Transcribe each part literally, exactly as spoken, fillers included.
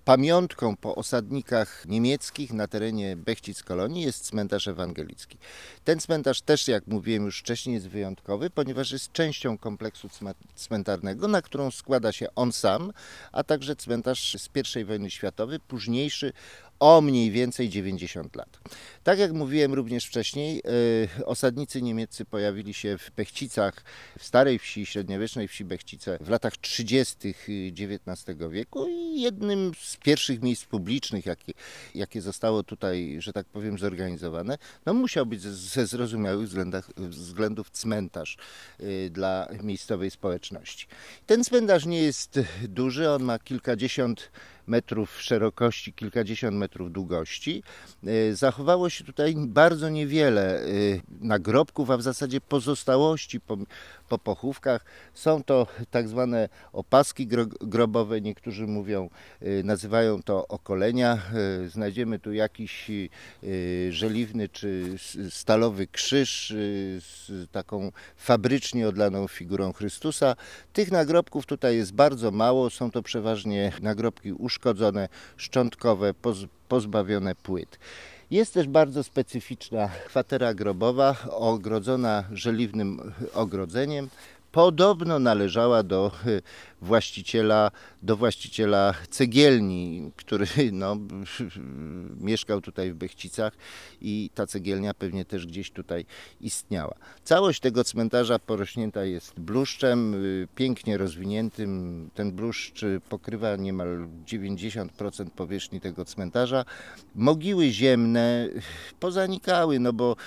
pamiątką po osadnikach niemieckich na terenie Bechcic-Kolonii jest cmentarz ewangelicki. Ten cmentarz też, jak mówiłem już wcześniej, jest wyjątkowy, ponieważ jest częścią kompleksu cmentarnego, na którą składa się on sam, a także cmentarz z pierwszej wojny światowej, późniejszy o mniej więcej dziewięćdziesiąt lat. Tak jak mówiłem również wcześniej, yy, osadnicy niemieccy pojawili się w Bechcicach, w starej wsi, średniowiecznej wsi Bechcice w latach trzydziestych dziewiętnastego wieku i jednym z pierwszych miejsc publicznych, jakie, jakie zostało tutaj, że tak powiem, zorganizowane, no musiał być ze, ze zrozumiałych względach, względów cmentarz yy, dla miejscowej społeczności. Ten cmentarz nie jest duży, on ma kilkadziesiąt metrów szerokości, kilkadziesiąt metrów długości. Zachowało się tutaj bardzo niewiele nagrobków, a w zasadzie pozostałości po, po pochówkach. Są to tak zwane opaski grobowe, niektórzy mówią, nazywają to okolenia. Znajdziemy tu jakiś żeliwny czy stalowy krzyż z taką fabrycznie odlaną figurą Chrystusa. Tych nagrobków tutaj jest bardzo mało, są to przeważnie nagrobki uszkodzone, szczątkowe, pozbawione płyt. Jest też bardzo specyficzna kwatera grobowa, ogrodzona żeliwnym ogrodzeniem. Podobno należała do właściciela, do właściciela cegielni, który no, mieszkał tutaj w Bechcicach i ta cegielnia pewnie też gdzieś tutaj istniała. Całość tego cmentarza porośnięta jest bluszczem, pięknie rozwiniętym. Ten bluszcz pokrywa niemal dziewięćdziesiąt procent powierzchni tego cmentarza. Mogiły ziemne pozanikały, no bo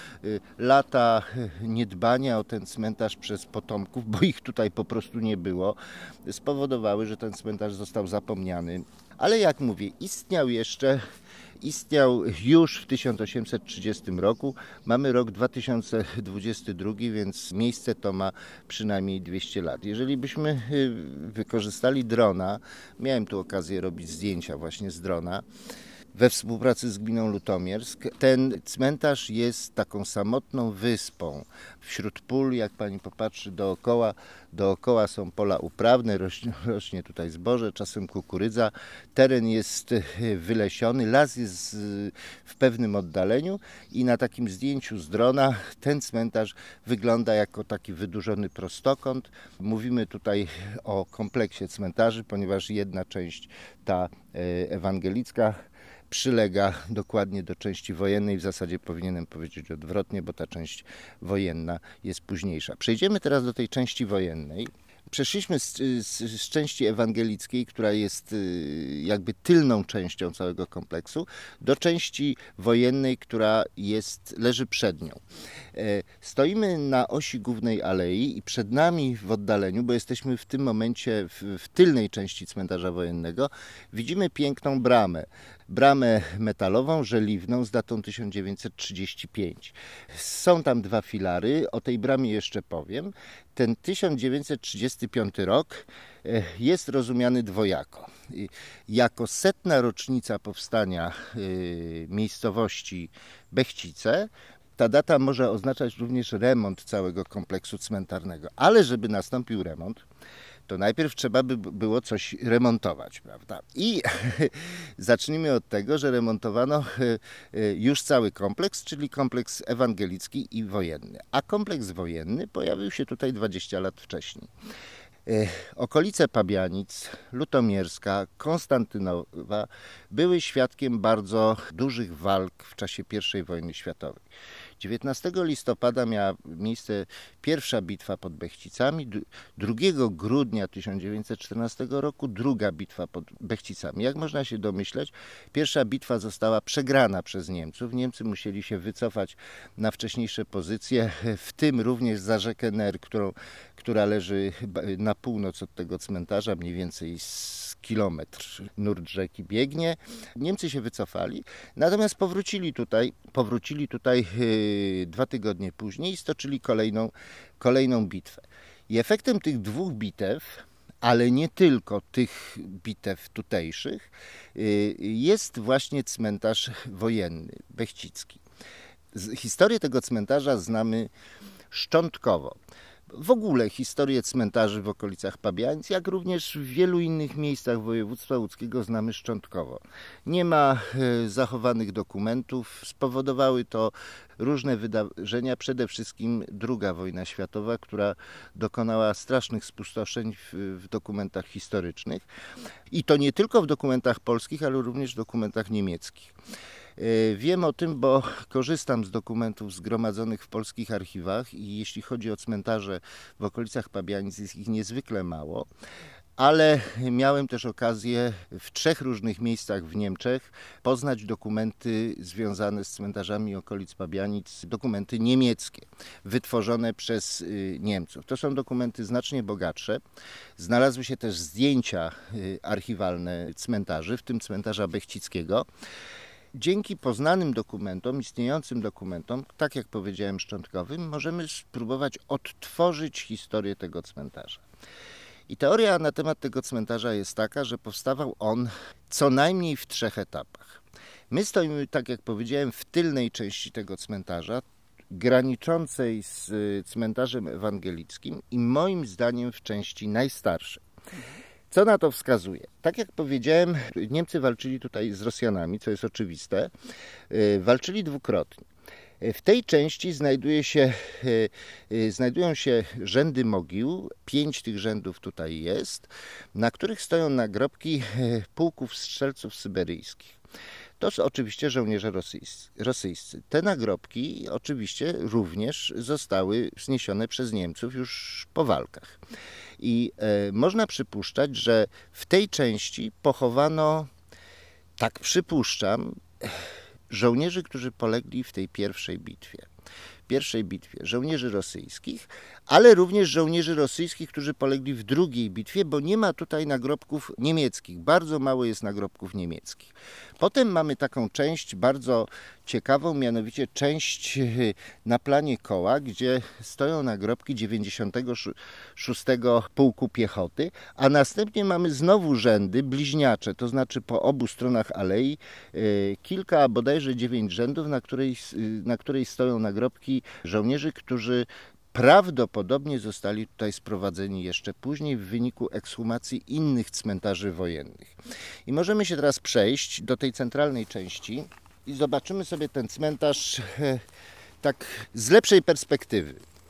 lata niedbania o ten cmentarz przez potomków, bo ich tutaj po prostu nie było, spowodowały, że ten cmentarz został zapomniany. Ale jak mówię, istniał jeszcze, istniał już w tysiąc osiemset trzydziestym roku. Mamy rok dwa tysiące dwudziesty drugi, więc miejsce to ma przynajmniej dwieście lat. Jeżeli byśmy wykorzystali drona, miałem tu okazję robić zdjęcia właśnie z drona, we współpracy z gminą Lutomiersk. Ten cmentarz jest taką samotną wyspą. Wśród pól, jak pani popatrzy dookoła, dookoła są pola uprawne, rośnie, rośnie tutaj zboże, czasem kukurydza. Teren jest wylesiony, las jest w pewnym oddaleniu i na takim zdjęciu z drona ten cmentarz wygląda jako taki wydłużony prostokąt. Mówimy tutaj o kompleksie cmentarzy, ponieważ jedna część, ta ewangelicka, przylega dokładnie do części wojennej. W zasadzie powinienem powiedzieć odwrotnie, bo ta część wojenna jest późniejsza. Przejdziemy teraz do tej części wojennej. Przeszliśmy z, z, z części ewangelickiej, która jest jakby tylną częścią całego kompleksu, do części wojennej, która jest, leży przed nią. Stoimy na osi głównej alei i przed nami w oddaleniu, bo jesteśmy w tym momencie w, w tylnej części cmentarza wojennego, widzimy piękną bramę. Bramę metalową, żeliwną z datą tysiąc dziewięćset trzydziesty piąty. Są tam dwa filary, o tej bramie jeszcze powiem. Ten tysiąc dziewięćset trzydziesty piąty rok jest rozumiany dwojako. Jako setna rocznica powstania miejscowości Bechcice. Ta data może oznaczać również remont całego kompleksu cmentarnego, ale żeby nastąpił remont, to najpierw trzeba by było coś remontować, prawda? I zacznijmy od tego, że remontowano już cały kompleks, czyli kompleks ewangelicki i wojenny. A kompleks wojenny pojawił się tutaj dwadzieścia lat wcześniej. Okolice Pabianic, Lutomierska, Konstantynowa były świadkiem bardzo dużych walk w czasie pierwszej wojny światowej. dziewiętnastego listopada miała miejsce pierwsza bitwa pod Bechcicami, drugiego grudnia tysiąc dziewięćset czternastego roku druga bitwa pod Bechcicami. Jak można się domyśleć, pierwsza bitwa została przegrana przez Niemców. Niemcy musieli się wycofać na wcześniejsze pozycje, w tym również za rzekę Ner, którą, która leży na północ od tego cmentarza, mniej więcej z kilometr nurt rzeki biegnie. Niemcy się wycofali, natomiast powrócili tutaj, powrócili tutaj yy, dwa tygodnie później i stoczyli kolejną, kolejną bitwę. I efektem tych dwóch bitew, ale nie tylko tych bitew tutejszych, yy, jest właśnie cmentarz wojenny, bechcicki. Historię tego cmentarza znamy szczątkowo. w ogóle historię cmentarzy w okolicach Pabianic, jak również w wielu innych miejscach województwa łódzkiego znamy szczątkowo. Nie ma zachowanych dokumentów, spowodowały to różne wydarzenia, przede wszystkim druga wojna światowa, która dokonała strasznych spustoszeń w, w dokumentach historycznych i to nie tylko w dokumentach polskich, ale również w dokumentach niemieckich. Wiem o tym, bo korzystam z dokumentów zgromadzonych w polskich archiwach i jeśli chodzi o cmentarze w okolicach Pabianic, jest ich niezwykle mało, ale miałem też okazję w trzech różnych miejscach w Niemczech poznać dokumenty związane z cmentarzami okolic Pabianic, dokumenty niemieckie, wytworzone przez Niemców. To są dokumenty znacznie bogatsze. Znalazły się też zdjęcia archiwalne cmentarzy, w tym cmentarza Bechcickiego. Dzięki poznanym dokumentom, istniejącym dokumentom, tak jak powiedziałem, szczątkowym, możemy spróbować odtworzyć historię tego cmentarza. I teoria na temat tego cmentarza jest taka, że powstawał on co najmniej w trzech etapach. My stoimy, tak jak powiedziałem, w tylnej części tego cmentarza, graniczącej z cmentarzem ewangelickim i moim zdaniem w części najstarszej. Co na to wskazuje? Tak jak powiedziałem, Niemcy walczyli tutaj z Rosjanami, co jest oczywiste. Walczyli dwukrotnie. W tej części znajduje się, znajdują się rzędy mogił, pięć tych rzędów tutaj jest, na których stoją nagrobki pułków strzelców syberyjskich. To są oczywiście żołnierze rosyjscy. Te nagrobki oczywiście również zostały wzniesione przez Niemców już po walkach. I e, można przypuszczać, że w tej części pochowano, tak przypuszczam, żołnierzy, którzy polegli w tej pierwszej bitwie. Pierwszej bitwie żołnierzy rosyjskich, ale również żołnierzy rosyjskich, którzy polegli w drugiej bitwie, bo nie ma tutaj nagrobków niemieckich. Bardzo mało jest nagrobków niemieckich. Potem mamy taką część bardzo ciekawą, mianowicie część na planie koła, gdzie stoją nagrobki dziewięćdziesiątego szóstego Pułku Piechoty, a następnie mamy znowu rzędy bliźniacze, to znaczy po obu stronach alei kilka, a bodajże dziewięć rzędów, na której, na której stoją nagrobki żołnierzy, którzy prawdopodobnie zostali tutaj sprowadzeni jeszcze później w wyniku ekshumacji innych cmentarzy wojennych. I możemy się teraz przejść do tej centralnej części i zobaczymy sobie ten cmentarz tak z lepszej perspektywy.